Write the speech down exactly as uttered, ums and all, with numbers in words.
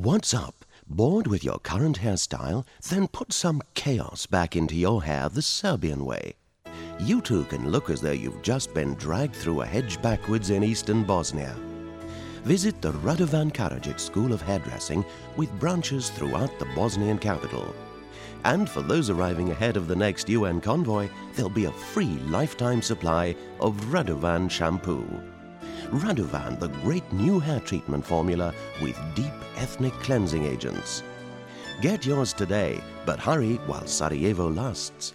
What's up? Bored with your current hairstyle? Then put some chaos back into your hair the Serbian way. You too can look as though you've just been dragged through a hedge backwards in eastern Bosnia. Visit the Radovan Karadzic School of Hairdressing with branches throughout the Bosnian capital. And for those arriving ahead of the next U N convoy, there'll be a free lifetime supply of Radovan shampoo. Radovan, the great new hair treatment formula with deep ethnic cleansing agents. Get yours today, but hurry while Sarajevo lasts.